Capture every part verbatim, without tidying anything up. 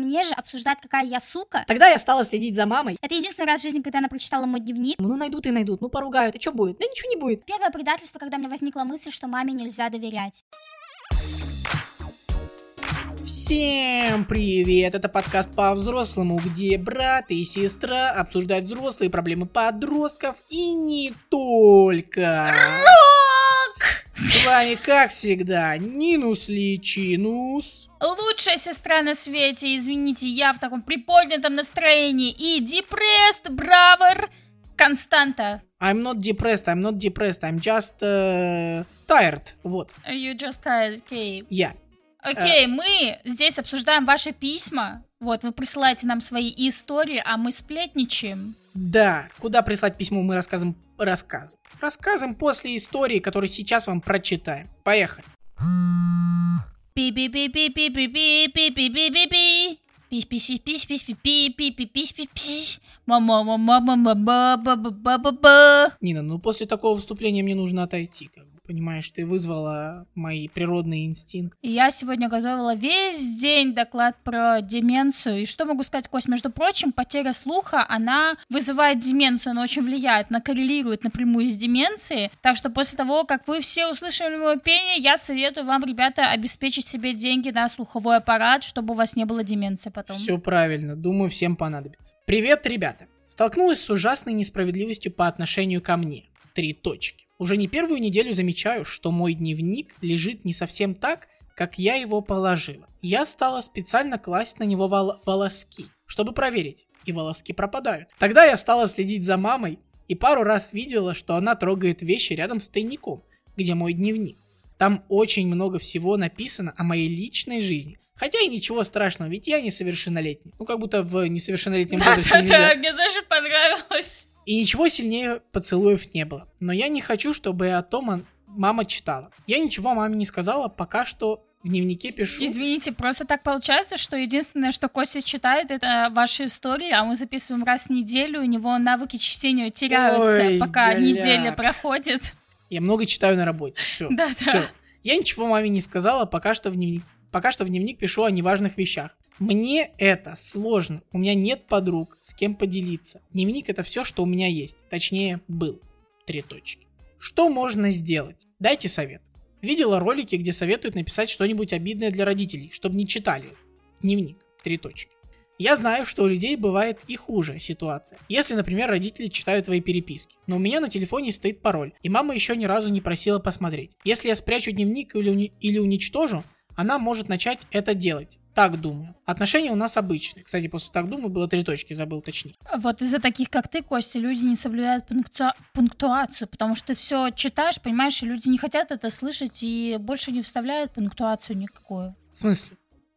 мне же обсуждать, какая я сука. Тогда я стала следить за мамой. Это единственный раз в жизни, когда она прочитала мой дневник. Ну, найдут и найдут, ну, поругают, и что будет? Да ничего не будет. Первое предательство, когда мне возникла мысль, что маме нельзя доверять. Всем привет! Это подкаст по-взрослому, где брат и сестра обсуждают взрослые проблемы подростков и не только. С вами, как всегда, Нинус Личинус. Лучшая сестра на свете, извините, я в таком приподнятом настроении. И depressed brother Константа. I'm not depressed, I'm not depressed, I'm just uh, tired. Вот. You just tired, okay. Я. Окей, okay, uh, мы здесь обсуждаем ваши письма. Вот, вы присылаете нам свои истории, а мы сплетничаем. Да, куда прислать письмо, мы рассказываем, рассказываем. Рассказываем после истории, которую сейчас вам прочитаем. Поехали. Пи-пи-пи-пи-пи-пи-пи-пи-пи-пи-пи. Пись-пись-пись-пись-пись-пись-пись-пись. Ма-ма-ма-ма-ма-ма-ма-ма-ма-ма. Нина, ну после такого вступления мне нужно отойти, как бы. Понимаешь, ты вызвала мои природные инстинкты. Я сегодня готовила весь день доклад про деменцию. И что могу сказать, Кость? Между прочим, потеря слуха, она вызывает деменцию, она очень влияет, она коррелирует напрямую с деменцией. Так что после того, как вы все услышали мое пение, я советую вам, ребята, обеспечить себе деньги на слуховой аппарат, чтобы у вас не было деменции потом. Все правильно, думаю, всем понадобится. Привет, ребята! Столкнулась с ужасной несправедливостью по отношению ко мне. Три точки. Уже не первую неделю замечаю, что мой дневник лежит не совсем так, как я его положила. Я стала специально класть на него вол- волоски, чтобы проверить, и волоски пропадают. Тогда я стала следить за мамой и пару раз видела, что она трогает вещи рядом с тайником, где мой дневник. Там очень много всего написано о моей личной жизни. Хотя и ничего страшного, ведь я несовершеннолетний. Ну, как будто в несовершеннолетнем возрасте нельзя. Да-да-да, мне даже понравилось. И ничего сильнее поцелуев не было. Но я не хочу, чтобы о том мама читала. Я ничего маме не сказала, пока что в дневнике пишу. Извините, просто так получается, что единственное, что Костя читает, это ваши истории, а мы записываем раз в неделю, у него навыки чтения теряются, Ой, пока деляк. неделя проходит. Я много читаю на работе. Все. Да-да. Все. Я ничего маме не сказала, пока что в дневник, пока что в дневник пишу о неважных вещах. Мне это сложно. У меня нет подруг, с кем поделиться. Дневник — это все, что у меня есть. Точнее, был. Три точки. Что можно сделать? Дайте совет. Видела ролики, где советуют написать что-нибудь обидное для родителей, чтобы не читали. Дневник. Три точки. Я знаю, что у людей бывает и хуже ситуация. Если, например, родители читают твои переписки. Но у меня на телефоне стоит пароль, и мама еще ни разу не просила посмотреть. Если я спрячу дневник или, уни- или уничтожу, она может начать это делать. Так думаю. Отношения у нас обычные. Кстати, после «так думаю» было три точки, забыл уточнить. Вот из-за таких, как ты, Костя, люди не соблюдают пункту... пунктуацию, потому что ты все читаешь, понимаешь, и люди не хотят это слышать и больше не вставляют пунктуацию никакую. В смысле?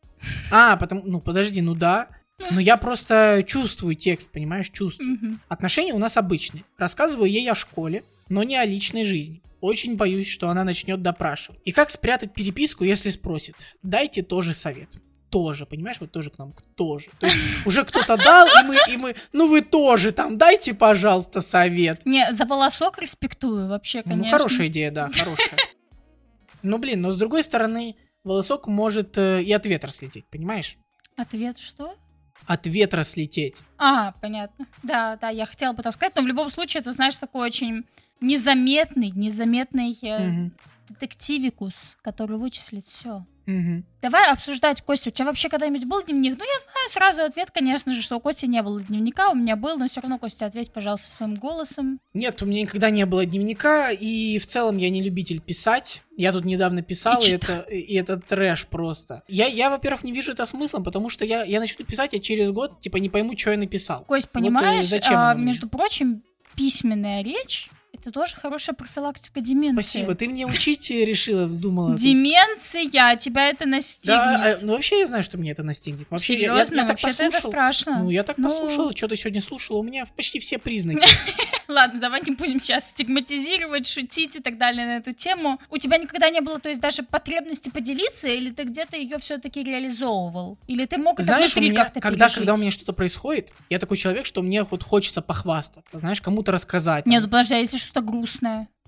А, потому... Ну, подожди, ну да. Но я просто чувствую текст, понимаешь, чувствую. Угу. Отношения у нас обычные. Рассказываю ей о школе, но не о личной жизни. Очень боюсь, что она начнет допрашивать. И как спрятать переписку, если спросит? Дайте тоже совет. Тоже, понимаешь, вот тоже кнопка, тоже. То есть уже кто-то дал, и мы, и мы, ну вы тоже там, дайте, пожалуйста, совет. Не, за волосок респектую вообще, конечно. Ну, хорошая идея, да, хорошая. Ну, блин, но с другой стороны, волосок может э, и от ветра слететь, понимаешь? Ответ что? От ветра слететь. А, понятно. Да, да, я хотела бы так сказать, но в любом случае, это, знаешь, такой очень незаметный, незаметный э, Угу. детективикус, который вычислит все. Угу. Давай обсуждать, Костя, у тебя вообще когда-нибудь был дневник? Ну, я знаю сразу ответ, конечно же, что у Кости не было дневника, у меня был, но все равно, Костя, ответь, пожалуйста, своим голосом. Нет, у меня никогда не было дневника, и в целом я не любитель писать. Я тут недавно писал, и, И и, это, и это трэш просто. Я, я, во-первых, не вижу это смыслом, потому что я, я начну писать, а через год, типа, не пойму, что я написал. Кость, Вот, понимаешь, э, зачем а, оно мне? между прочим, письменная речь — это тоже хорошая профилактика деменции. Спасибо, ты мне учить решила, вздумала. тут. Деменция, тебя это настигнет. Да, а, ну вообще я знаю, что мне это настигнет. Вообще, я- я, Серьезно? я, так Вообще-то это послушал. страшно. Ну, я так Ну. послушал, что ты сегодня слушала, у меня почти все признаки. Ладно, давай не будем сейчас стигматизировать, шутить и так далее на эту тему. У тебя никогда не было, то есть, даже потребности поделиться, или ты где-то ее все-таки реализовывал? Или ты мог это Знаешь, у внутри меня, как-то когда, пережить? когда у меня что-то происходит, я такой человек, что мне вот хочется похвастаться, знаешь, кому-то рассказать. Нет, там. ну подожди, а если что-то грустное?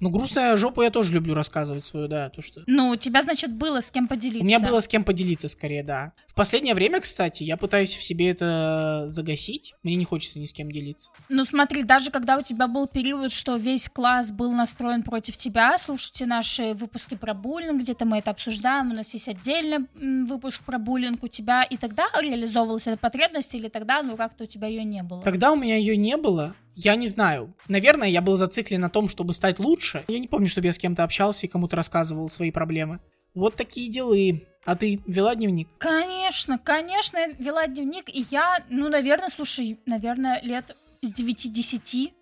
Ну, грустную жопу я тоже люблю рассказывать свою, да, то что... Ну, у тебя, значит, было с кем поделиться. У меня было с кем поделиться, скорее, да. В последнее время, кстати, я пытаюсь в себе это загасить. Мне не хочется ни с кем делиться. Ну, смотри, даже когда у тебя был период, что весь класс был настроен против тебя, слушайте наши выпуски про буллинг, где-то мы это обсуждаем, у нас есть отдельный выпуск про буллинг у тебя, и тогда реализовывалась эта потребность, или тогда, ну, как-то у тебя ее не было? Тогда у меня ее не было. Я не знаю. Наверное, я был зациклен на том, чтобы стать лучше. Я не помню, чтобы я с кем-то общался и кому-то рассказывал свои проблемы. Вот такие делы. А ты вела дневник? Конечно, конечно, я вела дневник, и я, ну, наверное, слушай, наверное, лет с девяти-десяти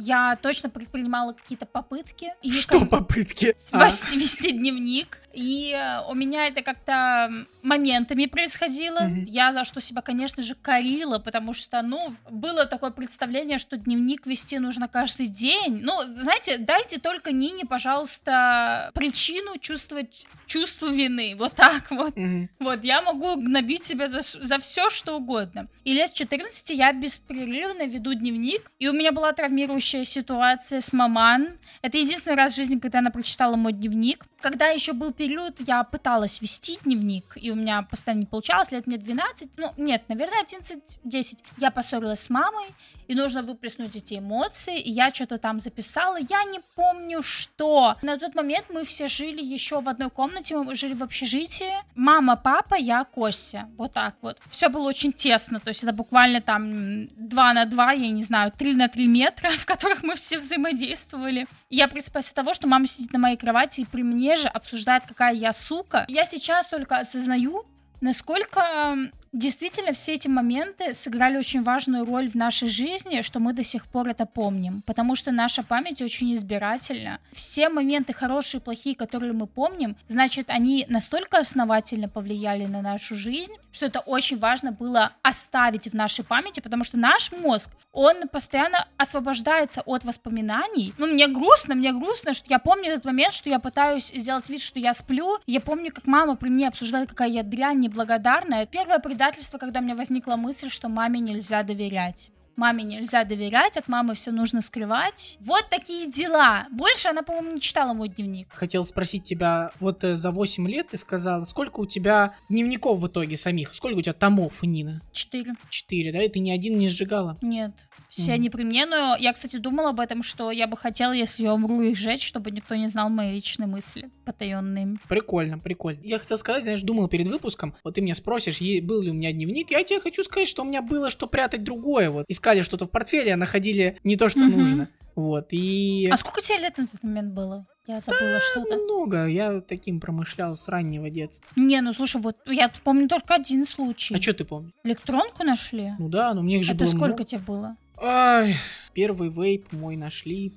я точно предпринимала какие-то попытки. И Что кон... попытки? Вести, а. вести дневник. И у меня это как-то моментами происходило. Mm-hmm. Я за что себя, конечно же, корила, потому что, ну, было такое представление, что дневник вести нужно каждый день. Ну, знаете, дайте только Нине, пожалуйста, причину чувствовать чувство вины. Вот так вот. Mm-hmm. Вот, я могу гнобить себя за, за все, что угодно. И лет с четырнадцати я беспрерывно веду дневник, и у меня была травмирующая ситуация с маман. Это единственный раз в жизни, когда она прочитала мой дневник. Когда еще был период, я пыталась вести дневник, и у меня постоянно не получалось, лет мне двенадцать, ну, нет, наверное, одиннадцать-десять. Я поссорилась с мамой, и нужно выплеснуть эти эмоции, и я что-то там записала, я не помню что. На тот момент мы все жили еще в одной комнате, мы жили в общежитии. Мама, папа, я, Костя. Вот так вот. Все было очень тесно, то есть это буквально там два на два, я не знаю, три на три метра, в которых мы все взаимодействовали. И я просыпаюсь от того, что мама сидит на моей кровати и при мне же обсуждает, какая я сука. Я сейчас только осознаю, насколько действительно все эти моменты сыграли очень важную роль в нашей жизни, что мы до сих пор это помним, потому что наша память очень избирательна. Все моменты хорошие и плохие, которые мы помним, значит, они настолько основательно повлияли на нашу жизнь, что это очень важно было оставить в нашей памяти, потому что наш мозг, он постоянно освобождается от воспоминаний. Ну, мне грустно, мне грустно, что я помню этот момент, что я пытаюсь сделать вид, что я сплю. Я помню, как мама при мне обсуждает, какая я дрянь неблагодарная. Первое предательство, когда у меня возникла мысль, что маме нельзя доверять. Маме нельзя доверять, от мамы все нужно скрывать. Вот такие дела. Больше она, по-моему, не читала мой дневник. Хотел спросить тебя, вот за восемь лет ты сказала, сколько у тебя дневников в итоге самих? Сколько у тебя томов, Нина? Четыре. Четыре, да? И ты ни один не сжигала? Нет. Все Mm. они при мне, но я, кстати, думала об этом, что я бы хотела, если я умру, их сжечь, чтобы никто не знал мои личные мысли, потаенные. Прикольно, прикольно. Я хотел сказать, знаешь, думал перед выпуском, вот ты меня спросишь, был ли у меня дневник, я тебе хочу сказать, что у меня было что прятать другое, вот. Искали что-то в портфеле, а находили не то, что mm-hmm. нужно. Вот, и... А сколько тебе лет на тот момент было? Я забыла да, что-то. Много, я таким промышлял с раннего детства. Не, ну слушай, вот я помню только один случай. А что ты помнишь? Электронку нашли? Ну да, но мне их же Это было сколько много. тебе было? Ай, первый вейп мой нашли.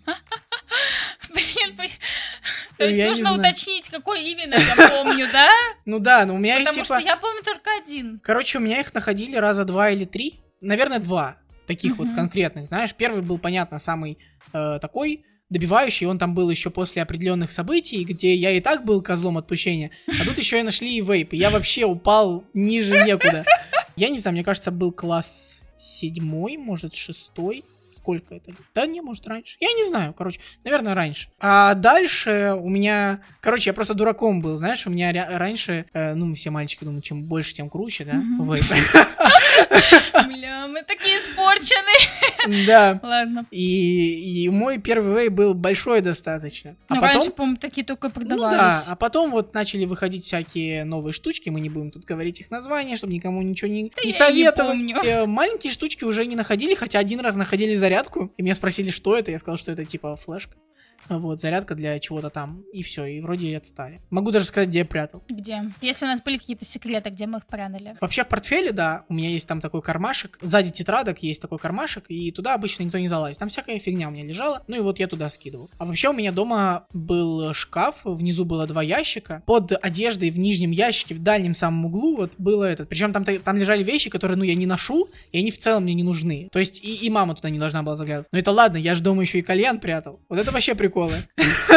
Блин, то есть Я нужно уточнить, какой именно я помню, да? Ну да, но у меня их Потому типа... что я помню только один. Короче, у меня их находили раза два или три. Наверное, два таких вот конкретных, знаешь. Первый был, понятно, самый такой... добивающий, он там был еще после определенных событий, где я и так был козлом отпущения, а тут еще и нашли и вейп, и я вообще упал ниже некуда. Я не знаю, мне кажется, был класс седьмой, может, шестой. Сколько это? Да не, может, раньше. Я не знаю, короче, наверное, раньше. А дальше у меня... Короче, я просто дураком был, знаешь, у меня ря- раньше, э, ну, все мальчики думают, чем больше, тем круче, да? Вейп. Бля, мы такие испорченные. Да. Ладно. И, и мой первый вейп был большой достаточно. А ну, потом... раньше, по-моему, такие только продавались. Ну да, а потом вот начали выходить всякие новые штучки, мы не будем тут говорить их названия, чтобы никому ничего не, да не я советовать. Не помню. Э, маленькие штучки уже не находили, хотя один раз находили зарядку, и меня спросили, что это, я сказал, что это типа флешка. Вот, зарядка для чего-то там, и все, и вроде и отстали. Могу даже сказать, где я прятал. Где? Если у нас были какие-то секреты, где мы их прятали? Вообще в портфеле, да, у меня есть там такой кармашек, сзади тетрадок есть такой кармашек, и туда обычно никто не залазит. Там всякая фигня у меня лежала, ну и вот я туда скидывал. А вообще у меня дома был шкаф, внизу было два ящика, под одеждой в нижнем ящике, в дальнем самом углу вот было этот. Причем там, там лежали вещи, которые, ну, я не ношу, и они в целом мне не нужны. То есть и, и мама туда не должна была заглядывать. Но это ладно, я же дома еще и кальян прятал. Вот это вообще приколы.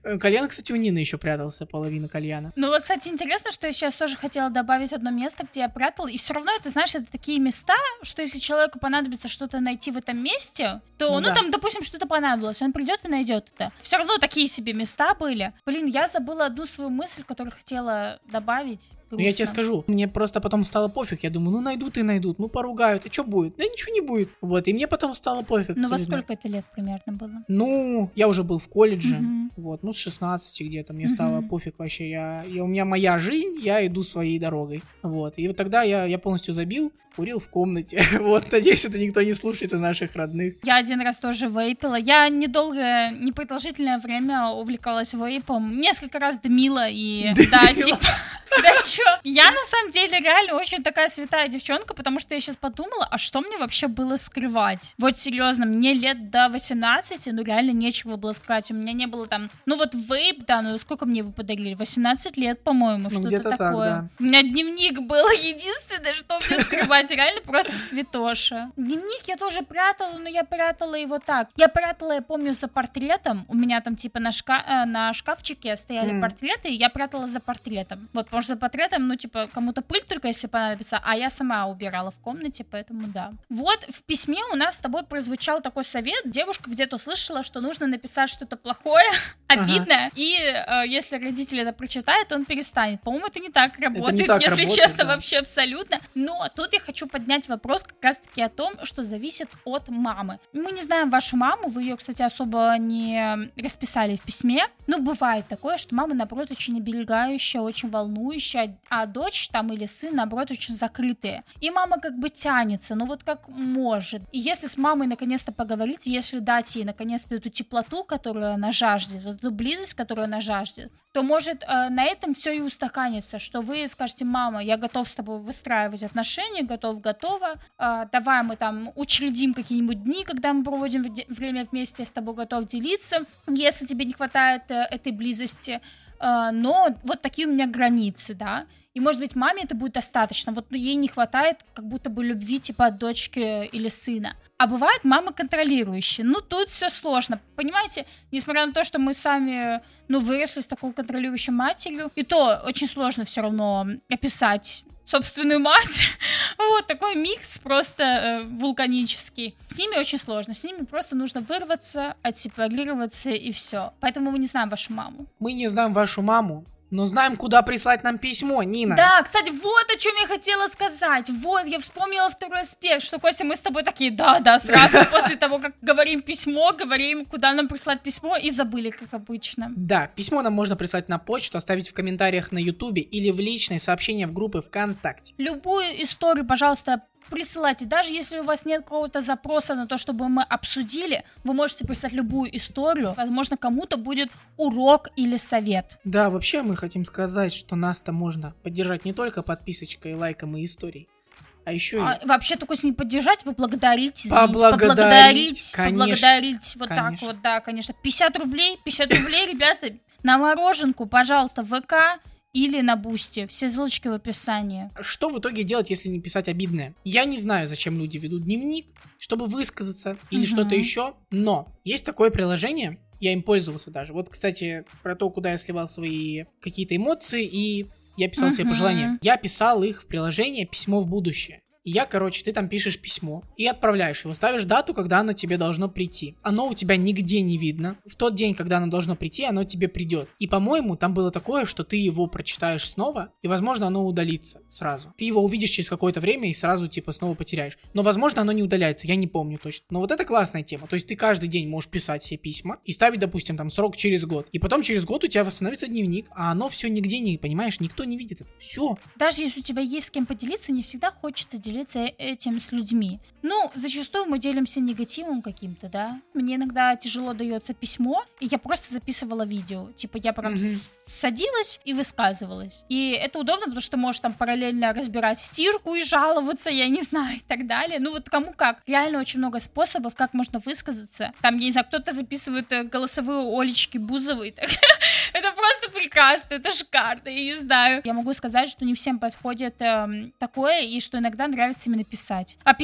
Кальян, кстати, у Нины еще прятался, половина кальяна. Ну вот, кстати, интересно, что я сейчас тоже хотела добавить одно место, где я прятала, и все равно это, знаешь, это такие места, что если человеку понадобится что-то найти в этом месте, то, ну, Ну да. там, допустим, что-то понадобилось, он придет и найдет это. Все равно такие себе места были. Блин, я забыла одну свою мысль, которую хотела добавить. Ну, я тебе Грустно. скажу, мне просто потом стало пофиг. Я думаю, ну найдут и найдут, ну поругают, и что будет? Да ничего не будет. Вот, и мне потом стало пофиг. Ну, во абсолютно. сколько это лет примерно было? Ну, я уже был в колледже, Мгм. вот, ну, с шестнадцати где-то мне Мгм. стало пофиг вообще. Я, я, у меня моя жизнь, я иду своей дорогой. Вот, и вот тогда я, я полностью забил, курил в комнате. Вот, надеюсь, это никто не слушает из наших родных. Я один раз тоже вейпила. Я недолгое, непродолжительное время увлекалась вейпом. Несколько раз дымила и... Да, Дымила? типа... Да чё? Я на самом деле реально очень такая святая девчонка, потому что я сейчас подумала, а что мне вообще было скрывать? Вот серьезно, мне лет до восемнадцати, ну реально нечего было скрывать. У меня не было там... Ну вот вейп, да, ну сколько мне его подарили? восемнадцать лет, по-моему, Ну, что-то где-то так, такое. да. У меня дневник был единственное, что мне скрывать. Реально просто святоша. Дневник я тоже прятала, но я прятала его так. Я прятала, я помню, за портретом. У меня там типа на, шка... э, на шкафчике стояли М. портреты, и я прятала за портретом. Вот, потому что за портретом, ну, типа, кому-то пыль только если понадобится, а я сама убирала в комнате, поэтому да. Вот в письме у нас с тобой прозвучал такой совет. Девушка где-то услышала, что нужно написать что-то плохое, Ага. обидное, и э, если родитель это прочитает, он перестанет. По-моему, это не так работает, так если работает, честно, да. вообще абсолютно. Но тут я хочу поднять вопрос как раз-таки о том, что зависит от мамы. Мы не знаем вашу маму, вы ее, кстати, особо не расписали в письме. Но бывает такое, что мама, наоборот, очень оберегающая, очень волнующая, а дочь там или сын, наоборот, очень закрытые. И мама как бы тянется, ну вот как может. И если с мамой наконец-то поговорить, если дать ей наконец-то эту теплоту, которую она жаждет, вот эту близость, которую она жаждет, то может э, на этом все и устаканится, что вы скажете: мама, я готов с тобой выстраивать отношения, готов, готова, э, давай мы там учредим какие-нибудь дни, когда мы проводим вде- время вместе, я с тобой готов делиться, если тебе не хватает э, этой близости, э, но вот такие у меня границы, да. И, может быть, маме это будет достаточно. Вот ей не хватает как будто бы любви типа от дочки или сына. А бывают мамы контролирующие. Ну, тут все сложно. Понимаете, несмотря на то, что мы сами, ну, выросли с такой контролирующей матерью, и то очень сложно все равно описать собственную мать. Вот такой микс просто э, вулканический. С ними очень сложно. С ними просто нужно вырваться, отсепарироваться и все. Поэтому мы не знаем вашу маму. Мы не знаем вашу маму, но знаем, куда прислать нам письмо, Нина. Да, кстати, вот о чем я хотела сказать. Вот, я вспомнила второй аспект, что, Костя, мы с тобой такие, да-да, сразу после того, как говорим письмо, говорим, куда нам прислать письмо, и забыли, как обычно. Да, письмо нам можно прислать на почту, оставить в комментариях на Ютубе или в личные сообщения в группы ВКонтакте. Любую историю, пожалуйста, присылайте. Даже если у вас нет какого-то запроса на то, чтобы мы обсудили, вы можете прислать любую историю. Возможно, кому-то будет урок или совет. Да, вообще мы хотим сказать, что нас-то можно поддержать не только подписочкой, лайком и историей, а еще и... А, вообще только с ней поддержать, поблагодарить, извините, Поблагодарить, поблагодарить, конечно, поблагодарить, вот конечно. так вот, да, конечно. пятьдесят рублей, пятьдесят рублей, ребята, на мороженку, пожалуйста, в ВК или на Бусти. Все ссылочки в описании. Что в итоге делать, если не писать обидное? Я не знаю, зачем люди ведут дневник, чтобы высказаться или Мгм. что-то еще, но есть такое приложение, я им пользовался даже. Вот, кстати, про то, куда я сливал свои какие-то эмоции, и я писал себе Мгм. пожелания. Я писал их в приложение «Письмо в будущее». И я, короче, ты там пишешь письмо и отправляешь его, ставишь дату, когда оно тебе должно прийти. Оно у тебя нигде не видно. В тот день, когда оно должно прийти, оно тебе придет. И, по-моему, там было такое, что ты его прочитаешь снова, и, возможно, оно удалится сразу. Ты его увидишь через какое-то время и сразу, типа, снова потеряешь. Но, возможно, оно не удаляется, я не помню точно. Но вот это классная тема. То есть ты каждый день можешь писать себе письма и ставить, допустим, там срок через год. И потом через год у тебя восстановится дневник, а оно все нигде не, понимаешь, никто не видит это. Все. Даже если у тебя есть с кем поделиться, не всегда хочется делиться этим с людьми. Ну, зачастую мы делимся негативом каким-то, да. Мне иногда тяжело дается письмо, и я просто записывала видео. Типа я прям Мгм. с- садилась и высказывалась. И это удобно, потому что можешь там параллельно разбирать стирку и жаловаться, я не знаю, и так далее. Ну вот кому как. Реально очень много способов, как можно высказаться. Там, я не знаю, кто-то записывает э, голосовые Олечки Бузовой. так. Это просто прекрасно, это шикарно, я не знаю. Я могу сказать, что не всем подходит эм, такое, и что иногда нравится именно писать. А письмо еще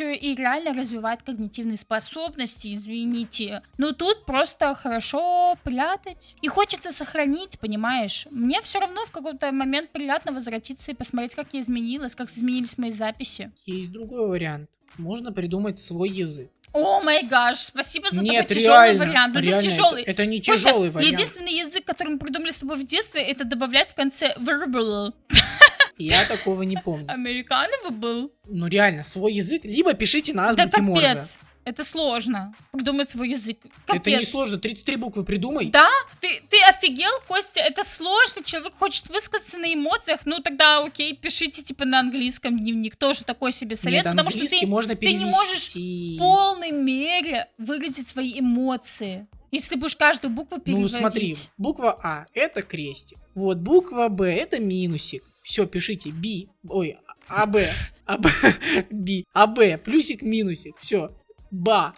еще и реально развивает когнитивные способности, извините. Но тут просто хорошо прятать. И хочется сохранить, понимаешь? Мне все равно в какой-то момент приятно возвратиться и посмотреть, как я изменилась, как изменились мои записи. Есть другой вариант. Можно придумать свой язык. О май гаш, спасибо за Нет, такой тяжелый реально, вариант. Ну, реально, тяжелый. Это, это не Слушайте, тяжелый вариант. единственный язык, который мы придумали с тобой в детстве, это добавлять в конце verbal. Я такого не помню. Американовый был. Ну реально, свой язык. Либо пишите на Да азбуке Морзе. капец. Это сложно. Придумать свой язык. Капец. Это не сложно. тридцать три буквы придумай. Да? Ты, ты офигел, Костя? Это сложно. Человек хочет высказаться на эмоциях. Ну тогда окей, пишите типа на английском дневник. Тоже такой себе совет. Нет, потому что ты, можно ты не можешь в полной мере выразить свои эмоции. Если будешь каждую букву переводить. Ну смотри, буква А это крестик. Вот буква Б это минусик. Все, пишите B. Ой, АБ. АБ. B. АБ. Плюсик, минусик. Все. Ба.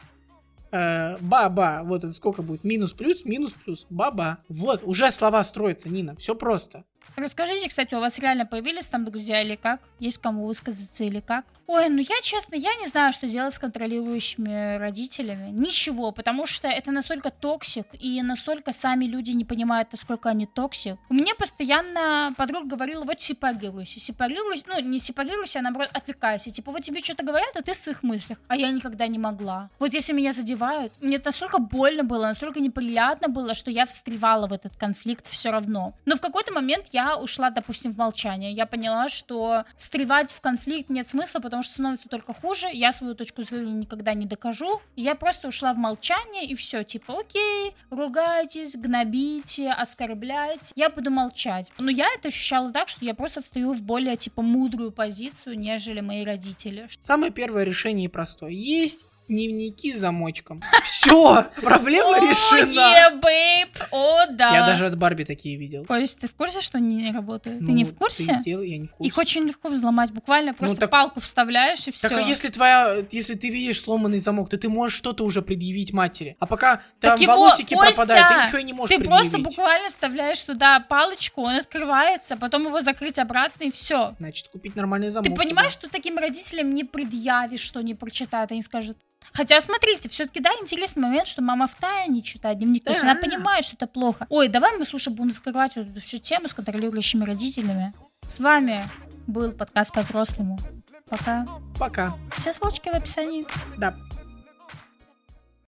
Э, ба-ба. Вот это сколько будет? Минус, плюс, минус, плюс. Ба-ба. Вот, уже слова строятся, Нина. Все просто. Расскажите, кстати, у вас реально появились там друзья или как? Есть кому высказаться или как? Ой, ну я, честно, я не знаю, что делать с контролирующими родителями. Ничего, потому что это настолько токсик, и настолько сами люди не понимают, насколько они токсик. У меня постоянно подруга говорила, вот сепарируйся, сепарируйся, ну не сепарируйся, а наоборот отвлекайся. Типа вот тебе что-то говорят, а ты в своих мыслях. А я никогда не могла. Вот если меня задевают, мне это настолько больно было, настолько неприятно было, что я встревала в этот конфликт все равно. Но в какой-то момент я ушла, допустим, в молчание. Я поняла, что встревать в конфликт нет смысла, потому что становится только хуже. Я свою точку зрения никогда не докажу. Я просто ушла в молчание, и все. Типа, окей, ругайтесь, гнобите, оскорбляйте. Я буду молчать. Но я это ощущала так, что я просто встаю в более, типа, мудрую позицию, нежели мои родители. Самое первое решение простое. Есть дневники с замочком. Все, проблема решена. О, бейб, о, да. Я даже от Барби такие видел. Кость, ты в курсе, что они не работают? Ну, ты не в курсе? Ты сделай, я не в курсе. Их очень легко взломать, буквально просто так- палку вставляешь и все. Так а если твоя, если ты видишь сломанный замок, то ты можешь что-то уже предъявить матери. А пока там Так его, волосики Костя, пропадают, ты ничего и не можешь Ты предъявить. просто буквально вставляешь туда палочку, он открывается, потом его закрыть обратно и все. Значит, купить нормальный замок. Ты понимаешь, что таким родителям не предъявишь, что не прочитают, они скажут. Хотя, смотрите, все-таки, да, интересный момент, что мама втайне читает дневник, то есть она понимает, что это плохо. Ой, давай мы, слушай, будем закрывать вот эту всю тему с контролирующими родителями. С вами был подкаст по-взрослому. Пока. Пока. Все ссылочки в описании. Да.